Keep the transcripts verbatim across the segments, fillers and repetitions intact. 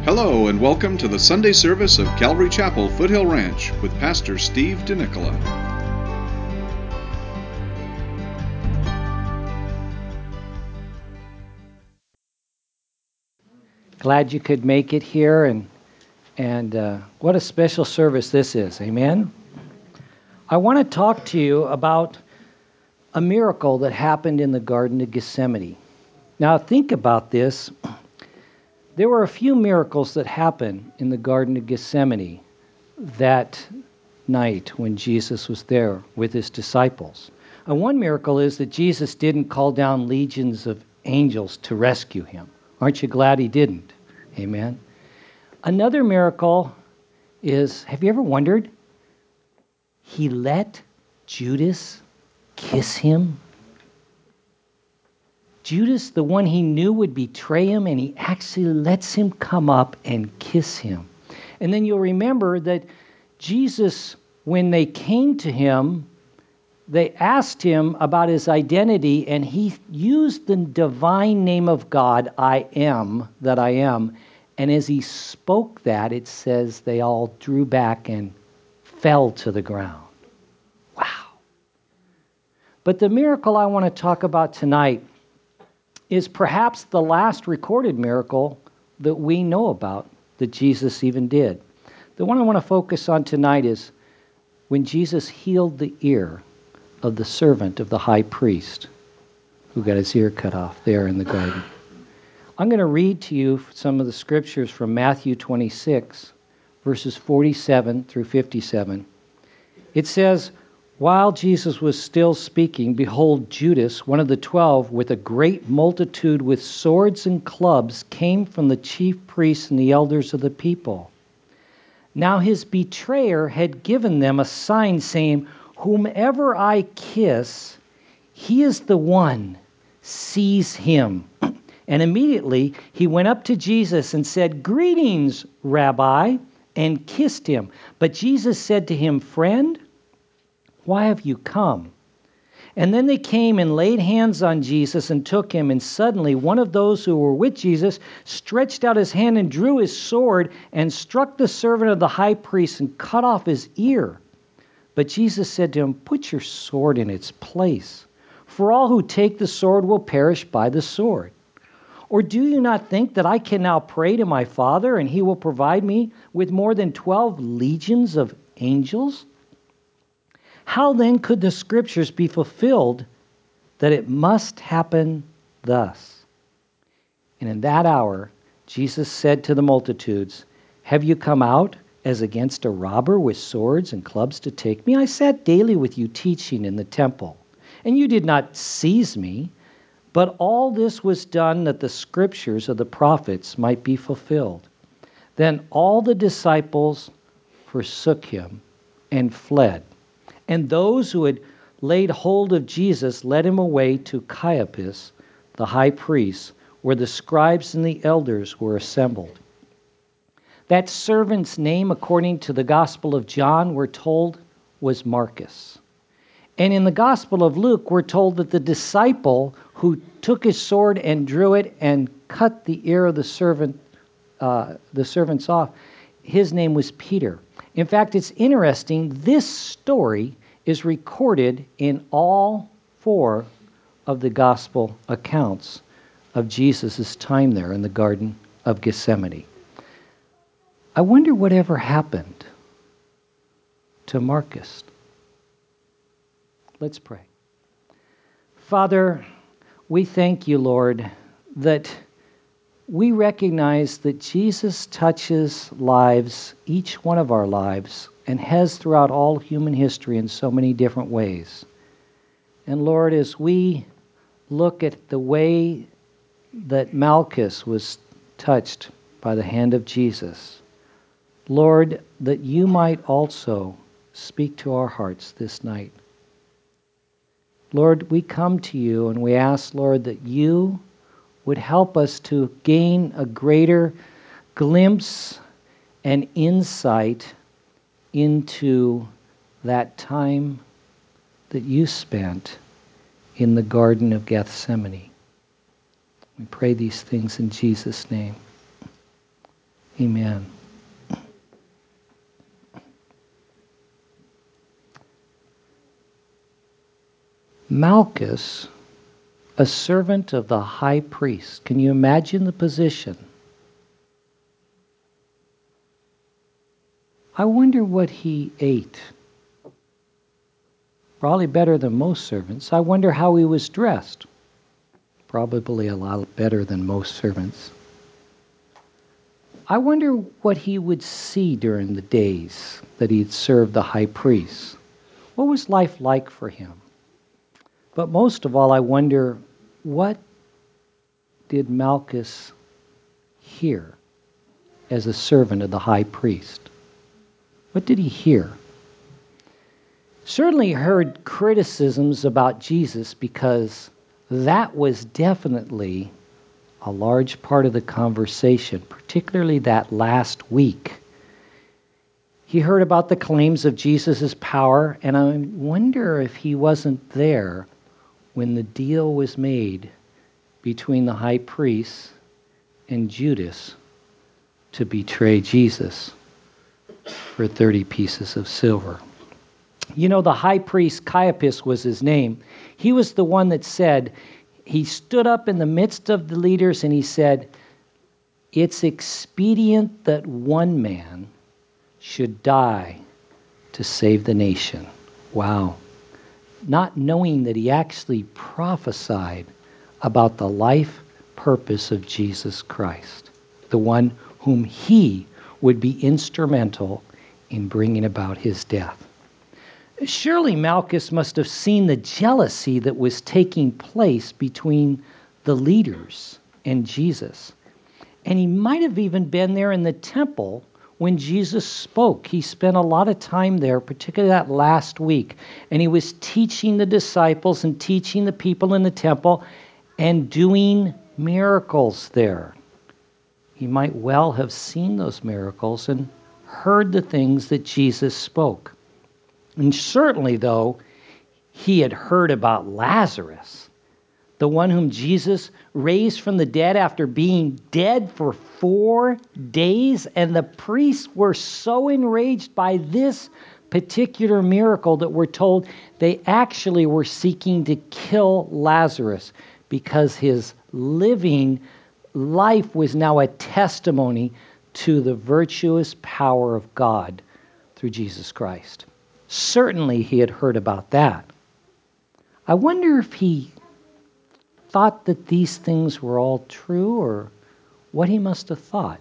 Hello and welcome to the Sunday service of Calvary Chapel, Foothill Ranch with Pastor Steve DeNicola. Glad you could make it here, and and uh, what a special service this is. Amen. I want to talk to you about a miracle that happened in the Garden of Gethsemane. Now think about this. There were a few miracles that happened in the Garden of Gethsemane that night when Jesus was there with his disciples. And one miracle is that Jesus didn't call down legions of angels to rescue him. Aren't you glad he didn't? Amen. Another miracle is, have you ever wondered, he let Judas kiss him? Judas, the one he knew would betray him, and he actually lets him come up and kiss him. And then you'll remember that Jesus, when they came to him, they asked him about his identity, and he used the divine name of God, I am that I am. And as he spoke that, it says they all drew back and fell to the ground. Wow. But the miracle I want to talk about tonight is perhaps the last recorded miracle that we know about that Jesus even did. The one I want to focus on tonight is when Jesus healed the ear of the servant of the high priest who got his ear cut off there in the garden. I'm going to read to you some of the scriptures from Matthew twenty-six, verses forty-seven through fifty-seven. It says, "While Jesus was still speaking, behold, Judas, one of the twelve, with a great multitude with swords and clubs, came from the chief priests and the elders of the people. Now his betrayer had given them a sign, saying, 'Whomever I kiss, he is the one. Seize him.' And immediately he went up to Jesus and said, 'Greetings, Rabbi,' and kissed him. But Jesus said to him, 'Friend, why have you come?' And then they came and laid hands on Jesus and took him. And suddenly one of those who were with Jesus stretched out his hand and drew his sword and struck the servant of the high priest and cut off his ear. But Jesus said to him, 'Put your sword in its place, for all who take the sword will perish by the sword. Or do you not think that I can now pray to my Father, and he will provide me with more than twelve legions of angels? How then could the scriptures be fulfilled that it must happen thus?' And in that hour, Jesus said to the multitudes, 'Have you come out as against a robber with swords and clubs to take me? I sat daily with you teaching in the temple, and you did not seize me. But all this was done that the scriptures of the prophets might be fulfilled.' Then all the disciples forsook him and fled. And those who had laid hold of Jesus led him away to Caiaphas, the high priest, where the scribes and the elders were assembled. That servant's name, according to the Gospel of John, we're told, was Marcus. And in the Gospel of Luke, we're told that the disciple who took his sword and drew it and cut the ear of the servant, uh, the servants off, his name was Peter. In fact, it's interesting, this story is recorded in all four of the gospel accounts of Jesus' time there in the Garden of Gethsemane. I wonder whatever happened to Marcus. Let's pray. Father, we thank you, Lord, that we recognize that Jesus touches lives, each one of our lives, and has throughout all human history in so many different ways. And Lord, as we look at the way that Malchus was touched by the hand of Jesus, Lord, that you might also speak to our hearts this night. Lord, we come to you and we ask, Lord, that you would help us to gain a greater glimpse and insight into that time that you spent in the Garden of Gethsemane. We pray these things in Jesus' name. Amen. Malchus, a servant of the high priest. Can you imagine the position? I wonder what he ate. Probably better than most servants. I wonder how he was dressed. Probably a lot better than most servants. I wonder what he would see during the days that he'd served the high priest. What was life like for him? But most of all, I wonder, what did Malchus hear as a servant of the high priest? What did he hear? Certainly heard criticisms about Jesus, because that was definitely a large part of the conversation, particularly that last week. He heard about the claims of Jesus' power, and I wonder if he wasn't there when the deal was made between the high priest and Judas to betray Jesus for thirty pieces of silver. You know, the high priest, Caiaphas was his name. He was the one that said, he stood up in the midst of the leaders and he said, it's expedient that one man should die to save the nation. Wow. Not knowing that he actually prophesied about the life purpose of Jesus Christ, the one whom he would be instrumental in bringing about his death. Surely Malchus must have seen the jealousy that was taking place between the leaders and Jesus. And he might have even been there in the temple when Jesus spoke. He spent a lot of time there, particularly that last week. And he was teaching the disciples and teaching the people in the temple and doing miracles there. He might well have seen those miracles and heard the things that Jesus spoke. And certainly, though, he had heard about Lazarus, the one whom Jesus raised from the dead after being dead for four days. And the priests were so enraged by this particular miracle that we're told they actually were seeking to kill Lazarus, because his living life was now a testimony to the virtuous power of God through Jesus Christ. Certainly he had heard about that. I wonder if he thought that these things were all true, or what he must have thought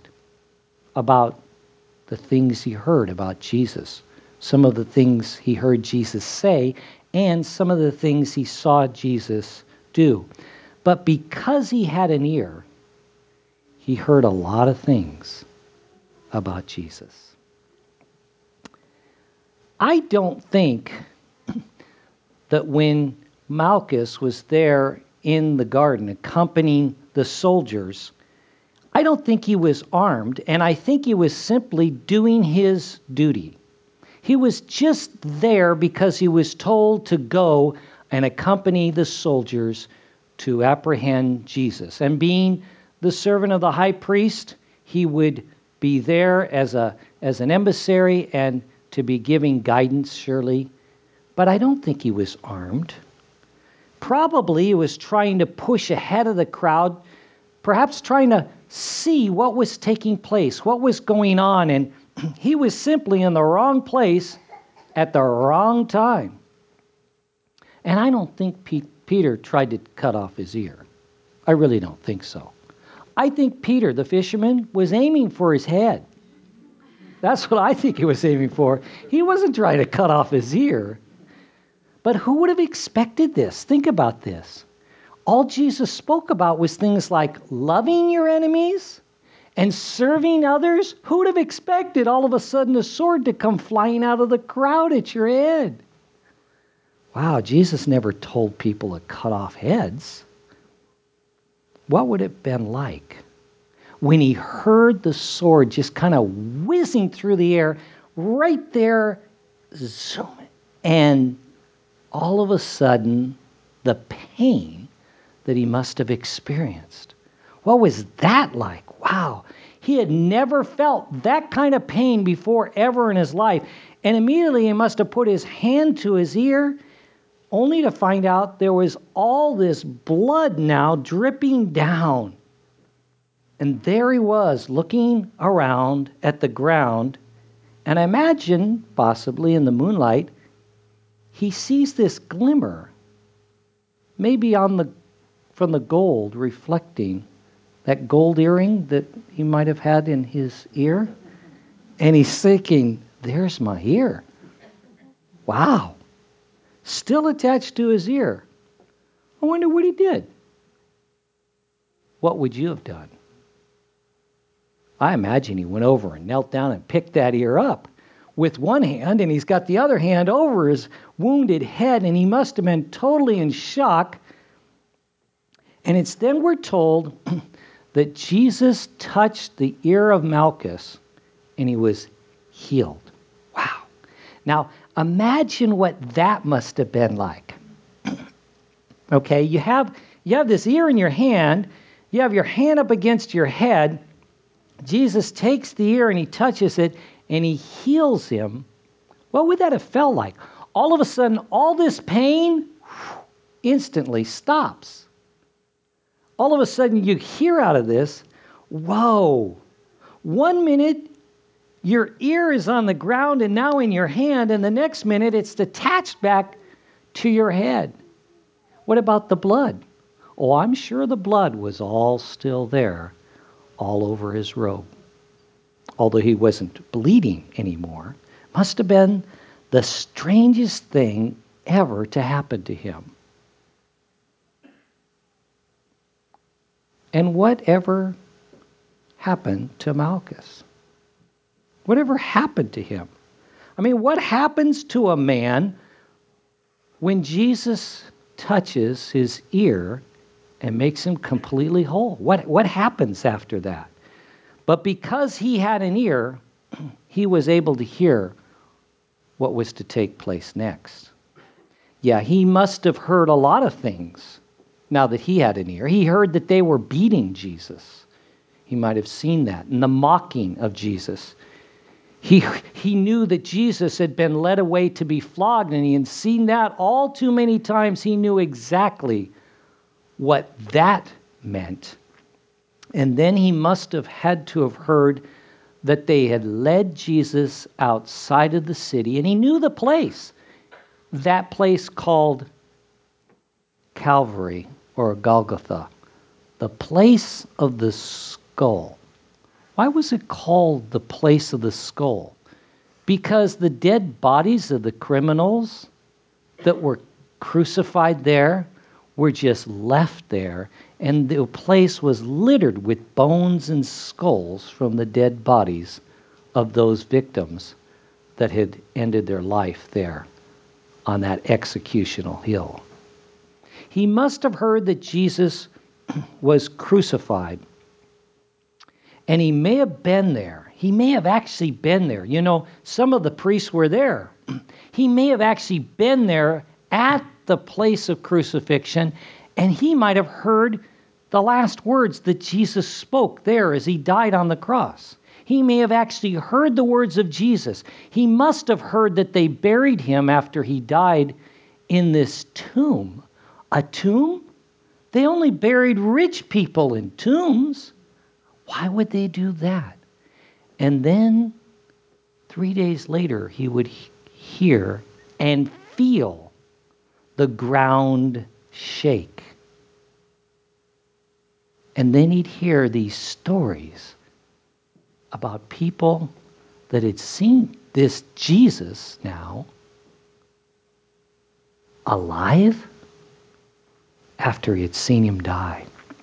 about the things he heard about Jesus, some of the things he heard Jesus say, and some of the things he saw Jesus do. But because he had an ear, he heard a lot of things about Jesus. I don't think that when Malchus was there in the garden accompanying the soldiers, I don't think he was armed, and I think he was simply doing his duty. He was just there because he was told to go and accompany the soldiers to apprehend Jesus. And being the servant of the high priest, he would be there as a as an emissary and to be giving guidance, surely. But I don't think he was armed. Probably he was trying to push ahead of the crowd, perhaps trying to see what was taking place, what was going on, and he was simply in the wrong place at the wrong time. And I don't think Pe- Peter tried to cut off his ear. I really don't think so. I think Peter, the fisherman, was aiming for his head. That's what I think he was aiming for. He wasn't trying to cut off his ear. But who would have expected this? Think about this. All Jesus spoke about was things like loving your enemies and serving others. Who would have expected all of a sudden a sword to come flying out of the crowd at your head? Wow, Jesus never told people to cut off heads. What would it have been like when he heard the sword just kind of whizzing through the air right there, zoom, and all of a sudden the pain that he must have experienced? What was that like? Wow. He had never felt that kind of pain before ever in his life. And immediately he must have put his hand to his ear, only to find out there was all this blood now dripping down. And there he was, looking around at the ground. And I imagine, possibly in the moonlight, he sees this glimmer, maybe on the from the gold reflecting, that gold earring that he might have had in his ear. And he's thinking, there's my ear. Wow. Still attached to his ear. I wonder what he did. What would you have done? I imagine he went over and knelt down and picked that ear up with one hand, and he's got the other hand over his wounded head, and he must have been totally in shock. And it's then we're told that Jesus touched the ear of Malchus, and he was healed. Wow. Now, imagine what that must have been like. Okay, you have you have this ear in your hand, you have your hand up against your head. Jesus takes the ear and he touches it and he heals him. What would that have felt like? All of a sudden, all this pain instantly stops. All of a sudden, you hear out of this, whoa, one minute, your ear is on the ground and now in your hand, and the next minute, it's attached back to your head. What about the blood? Oh, I'm sure the blood was all still there, all over his robe. Although he wasn't bleeding anymore, must have been the strangest thing ever to happen to him. And whatever happened to Malchus? Whatever happened to him? I mean, what happens to a man when Jesus touches his ear and makes him completely whole? What, what happens after that? But because he had an ear, he was able to hear what was to take place next. Yeah, he must have heard a lot of things now that he had an ear. He heard that they were beating Jesus. He might have seen that, and the mocking of Jesus. He, he knew that Jesus had been led away to be flogged, and he had seen that all too many times. He knew exactly what that meant. And then he must have had to have heard that they had led Jesus outside of the city, and he knew the place, that place called Calvary or Golgotha, the place of the skull. Why was it called the place of the skull? Because the dead bodies of the criminals that were crucified there were just left there, and the place was littered with bones and skulls from the dead bodies of those victims that had ended their life there on that executional hill. He must have heard that Jesus was crucified, and he may have been there. He may have actually been there. You know, some of the priests were there. He may have actually been there at the place of crucifixion, and he might have heard the last words that Jesus spoke there as he died on the cross. He may have actually heard the words of Jesus. He must have heard that they buried him after he died in this tomb. A tomb? They only buried rich people in tombs. Why would they do that? And then, three days later, he would hear and feel the ground shake. And then he'd hear these stories about people that had seen this Jesus now alive after he had seen him die.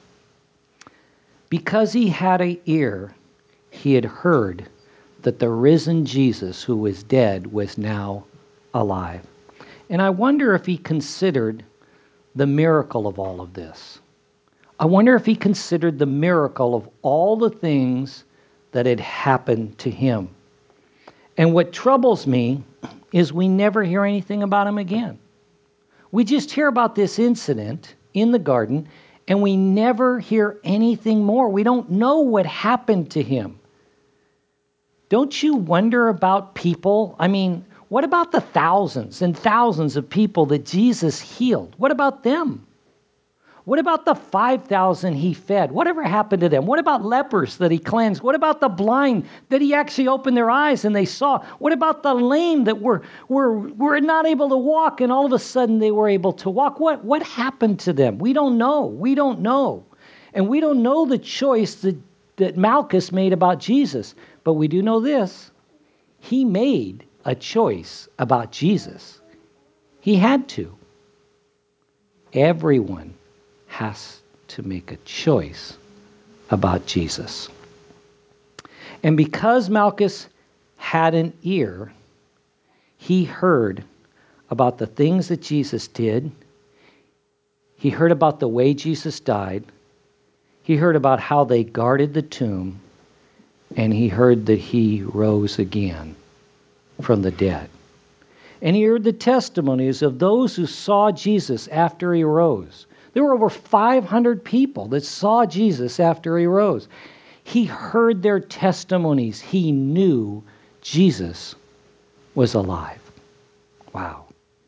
Because he had an ear, he had heard that the risen Jesus who was dead was now alive. And I wonder if he considered the miracle of all of this. I wonder if he considered the miracle of all the things that had happened to him. And what troubles me is we never hear anything about him again. We just hear about this incident in the garden, And we never hear anything more. We don't know what happened to him. Don't you wonder about people? I mean, what about the thousands and thousands of people that Jesus healed? What about them? What about the five thousand he fed? Whatever happened to them? What about lepers that he cleansed? What about the blind that he actually opened their eyes and they saw? What about the lame that were, were, were not able to walk and all of a sudden they were able to walk? What, what happened to them? We don't know. We don't know. And we don't know the choice that, that Malchus made about Jesus. But we do know this. He made a choice about Jesus. He had to. Everyone has to make a choice about Jesus. And because Malchus had an ear, he heard about the things that Jesus did. He heard about the way Jesus died. He heard about how they guarded the tomb. And he heard that he rose again from the dead. And he heard the testimonies of those who saw Jesus after he rose. There were over five hundred people that saw Jesus after he rose. He heard their testimonies. He knew Jesus was alive. Wow.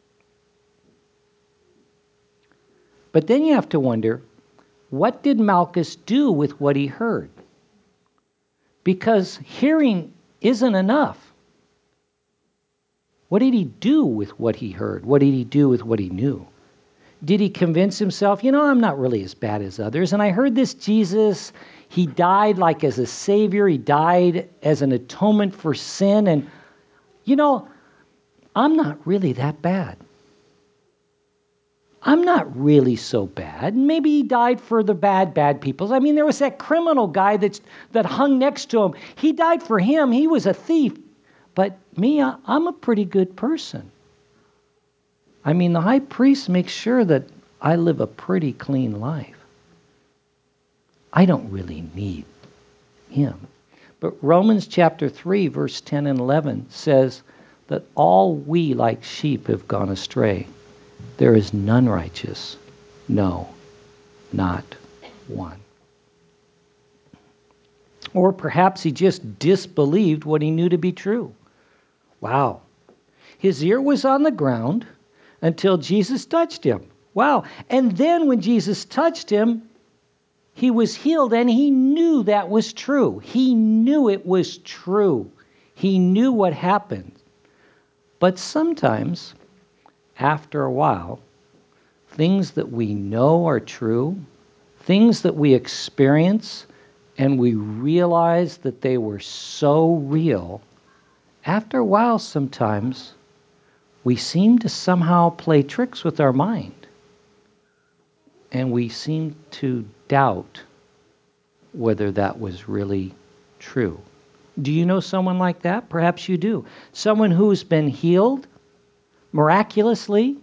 But then you have to wonder, what did Malchus do with what he heard? Because hearing isn't enough. What did he do with what he heard? What did he do with what he knew? Did he convince himself, you know, I'm not really as bad as others, and I heard this Jesus, he died like as a savior, he died as an atonement for sin, and, you know, I'm not really that bad. I'm not really so bad. Maybe he died for the bad, bad people. I mean, there was that criminal guy that's, that hung next to him. He died for him. He was a thief. But me, I'm a pretty good person. I mean, the high priest makes sure that I live a pretty clean life. I don't really need him. But Romans chapter three, verse ten and eleven says that all we like sheep have gone astray. There is none righteous. No, not one. Or perhaps he just disbelieved what he knew to be true. Wow. His ear was on the ground until Jesus touched him. Wow. And then when Jesus touched him, he was healed, and he knew that was true. He knew it was true. He knew what happened. But sometimes, after a while, things that we know are true, things that we experience, and we realize that they were so real, after a while sometimes, we seem to somehow play tricks with our mind. And we seem to doubt whether that was really true. Do you know someone like that? Perhaps you do. Someone who's been healed miraculously,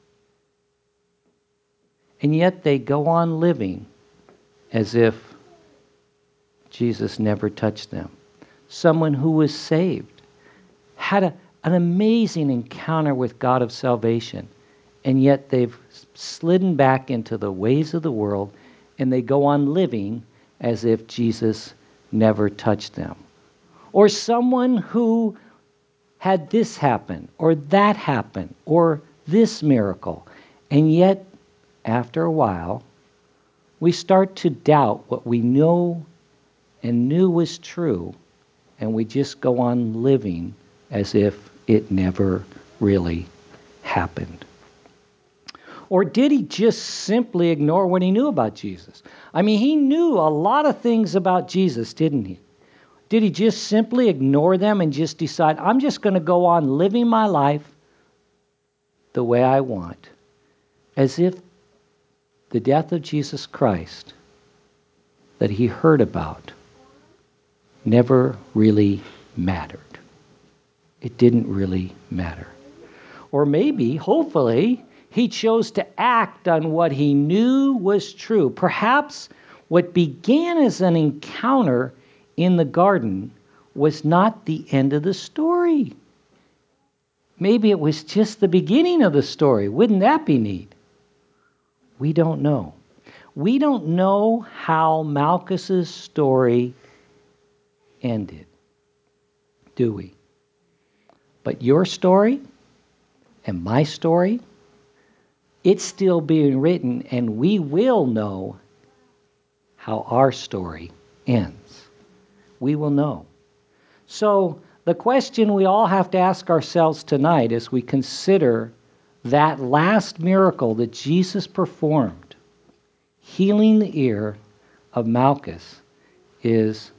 and yet they go on living as if Jesus never touched them. Someone who was saved, had a, an amazing encounter with God of salvation, and yet they've slidden back into the ways of the world, and they go on living as if Jesus never touched them. Or someone who had this happen, or that happen, or this miracle, and yet, after a while, we start to doubt what we know and knew was true, and we just go on living as if it never really happened. Or did he just simply ignore what he knew about Jesus? I mean, he knew a lot of things about Jesus, didn't he? Did he just simply ignore them and just decide, I'm just going to go on living my life the way I want, as if the death of Jesus Christ that he heard about never really mattered? It didn't really matter. Or maybe, hopefully, he chose to act on what he knew was true. Perhaps what began as an encounter in the garden was not the end of the story. Maybe it was just the beginning of the story. Wouldn't that be neat? We don't know. We don't know how Malchus's story ended, do we? But your story and my story, it's still being written, and we will know how our story ends. We will know. So the question we all have to ask ourselves tonight as we consider that last miracle that Jesus performed, healing the ear of Malchus, is,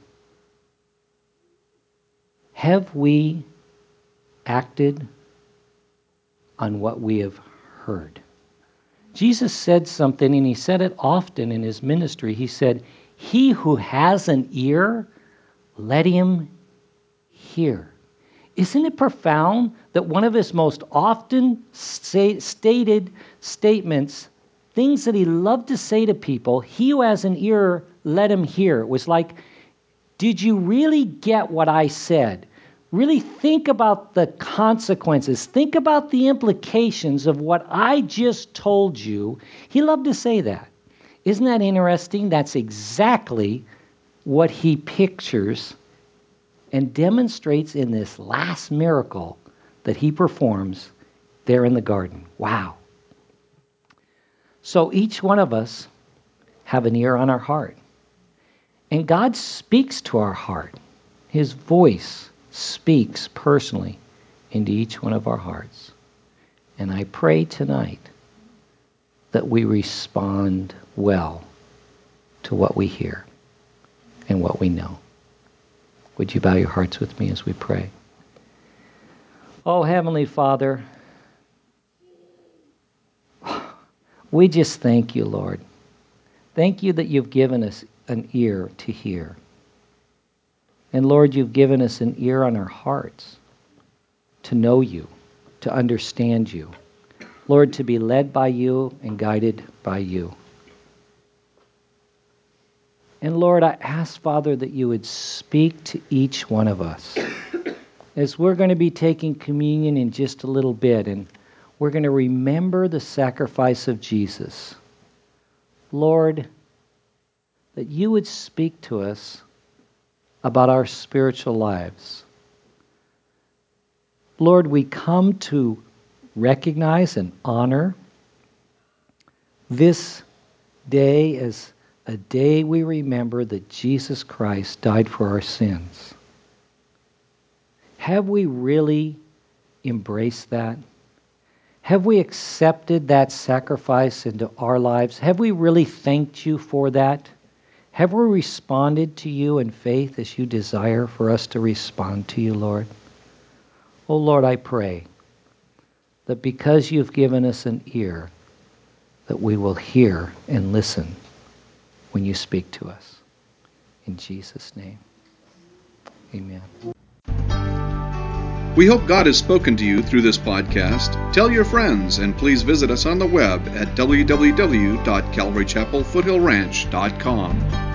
have we acted on what we have heard? Jesus said something, and he said it often in his ministry. He said, "He who has an ear, let him hear." Isn't it profound that one of his most often say, stated statements, things that he loved to say to people, "He who has an ear, let him hear." It was like, did you really get what I said? Really think about the consequences. Think about the implications of what I just told you. He loved to say that. Isn't that interesting? That's exactly what he pictures and demonstrates in this last miracle that he performs there in the garden. Wow. So each one of us have an ear on our heart. And God speaks to our heart. His voice speaks personally into each one of our hearts. And I pray tonight that we respond well to what we hear and what we know. Would you bow your hearts with me as we pray? Oh, Heavenly Father, we just thank you, Lord. Thank you that you've given us an ear to hear. And Lord, you've given us an ear on our hearts to know you, to understand you. Lord, to be led by you and guided by you. And Lord, I ask, Father, that you would speak to each one of us. As we're going to be taking communion in just a little bit, and we're going to remember the sacrifice of Jesus. Lord, that you would speak to us about our spiritual lives. Lord, we come to recognize and honor this day as a day we remember that Jesus Christ died for our sins. Have we really embraced that? Have we accepted that sacrifice into our lives? Have we really thanked you for that? Have we responded to you in faith as you desire for us to respond to you, Lord? Oh, Lord, I pray that because you've given us an ear, that we will hear and listen when you speak to us. In Jesus' name, amen. We hope God has spoken to you through this podcast. Tell your friends, and please visit us on the web at w w w dot calvary chapel foothill ranch dot com.